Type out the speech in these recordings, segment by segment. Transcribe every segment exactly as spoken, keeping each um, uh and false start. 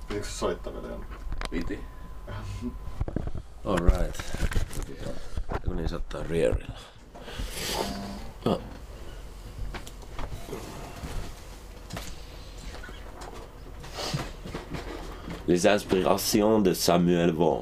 Pitikö se soittaa vielä Janne? Piti. Alright. Kun niin sattaa rearilla. No. Les inspirations de Samuel Vaughan.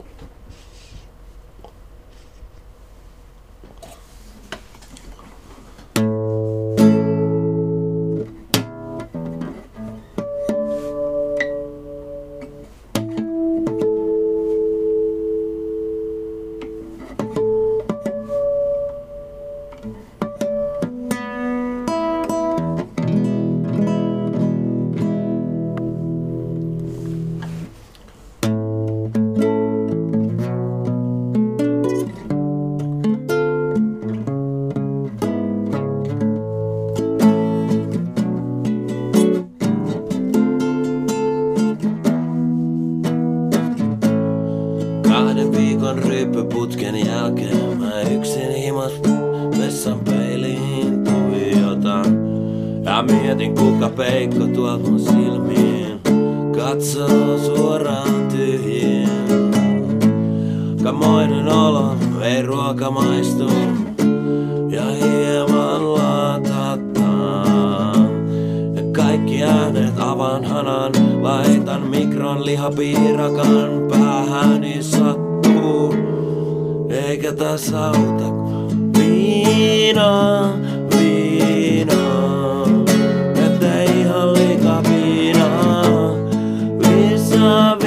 Kahden viikon ryppyputken jälkeen mä yksin himas vessan peiliin tuijotan. Ja mietin kuka peikko tuo mun silmiin katsoo suoraan tyhjiin. Kamoinen olo, ei ruoka maistu ja hieman latattaa. Ja kaikki äänet avan hanan, laitan mikron lihapiirakan päähäni sattuu. Eikä taas auta viinaa, viinaa. Ettei ihan liika viinaa, lisää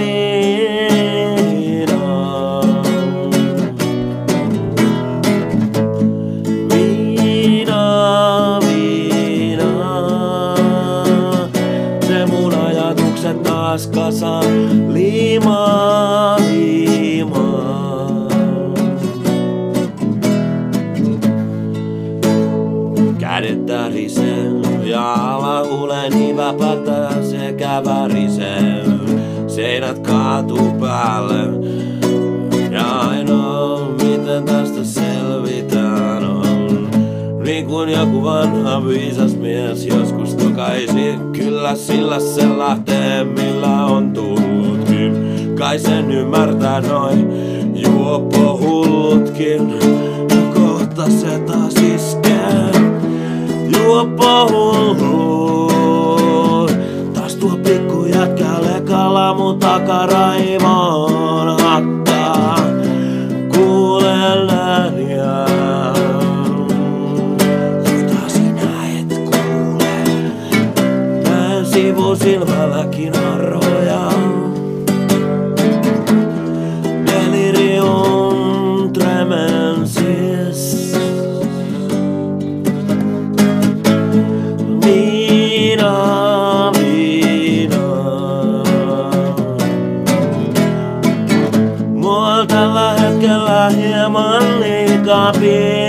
viinaa. Viinaa, viinaa. Se mun ajatukset taas kasaan liimaa, liimaa. Kädet tärisee ja alahuuleni väpätää sekä värisee. Seinät kaatuu päälle ja ainoa miten tästä selvitään on niin kuin joku vanha viisas mies joskus tokaisi. Kyllä sillä se lähtee millä on tullutkin. Kai sen ymmärtää noin juoppo hullutkin. Ja kohta se taas iskee. Juoppo hullut. Taas tuo pikku jätkä lekalla mun takaraivoon hattaa. Kuulen ääniä, joita sinä et kuule. Näen sivusilmälläkin arroja. Delirium tremensis. Viina, viina. Mua on tällä hetkellä hieman liikaa piina.